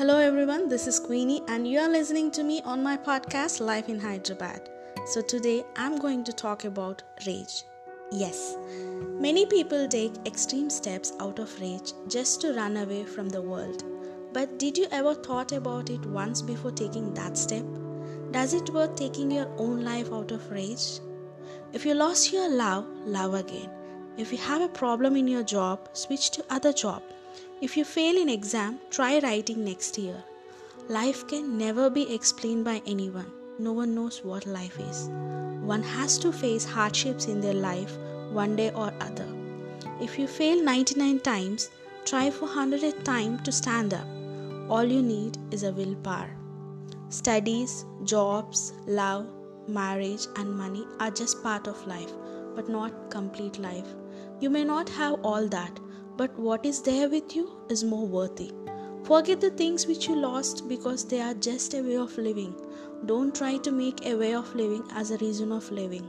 Hello everyone, this is Queenie and you are listening to me on my podcast Life in Hyderabad. So today I'm going to talk about rage. Yes, many people take extreme steps out of rage just to run away from the world. But did you ever thought about it once before taking that step? Does it worth taking your own life out of rage? If you lost your love, love again. If you have a problem in your job, switch to other job. If you fail in exam, try writing next year. Life can never be explained by anyone. No one knows what life is. One has to face hardships in their life one day or other. If you fail 99 times, try for 100th time to stand up. All you need is a willpower. Studies, jobs, love, marriage and money are just part of life, but not complete life. You may not have all that, but what is there with you is more worthy. Forget the things which you lost because they are just a way of living. Don't try to make a way of living as a reason of living.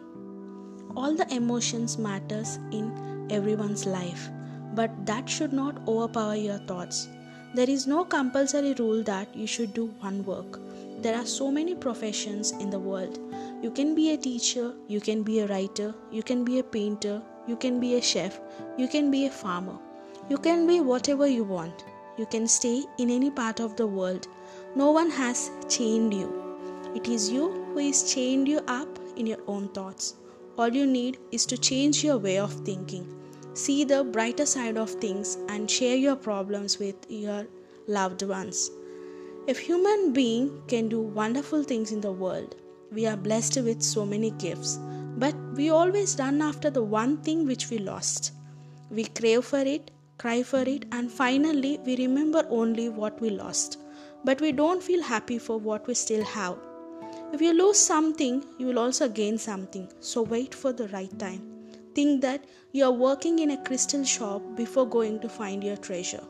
All the emotions matters in everyone's life, but that should not overpower your thoughts. There is no compulsory rule that you should do one work. There are so many professions in the world. You can be a teacher, you can be a writer, you can be a painter, you can be a chef, you can be a farmer. You can be whatever you want. You can stay in any part of the world. No one has chained you. It is you who is chained you up in your own thoughts. All you need is to change your way of thinking. See the brighter side of things and share your problems with your loved ones. If human being can do wonderful things in the world, we are blessed with so many gifts, but we always run after the one thing which we lost. We crave for it, cry for it, and finally we remember only what we lost, but we don't feel happy for what we still have. If you lose something, you will also gain something, so wait for the right time. Think that you are working in a crystal shop before going to find your treasure.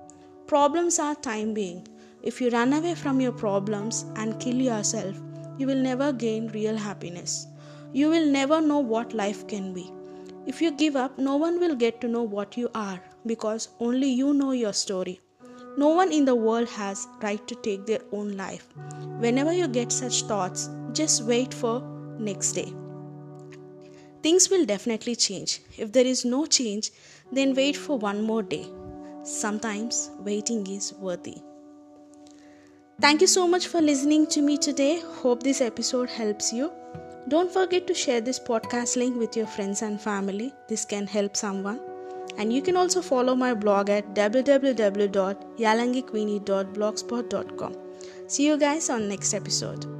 Problems are time being. If you run away from your problems and kill yourself, you will never gain real happiness. You will never know what life can be. If you give up, no one will get to know what you are because only you know your story. No one in the world has right to take their own life. Whenever you get such thoughts, just wait for next day. Things will definitely change. If there is no change, then wait for one more day. Sometimes waiting is worthy. Thank you so much for listening to me today. Hope this episode helps you. Don't forget to share this podcast link with your friends and family. This can help someone. And you can also follow my blog at www.yalangiqueenie.blogspot.com. See you guys on next episode.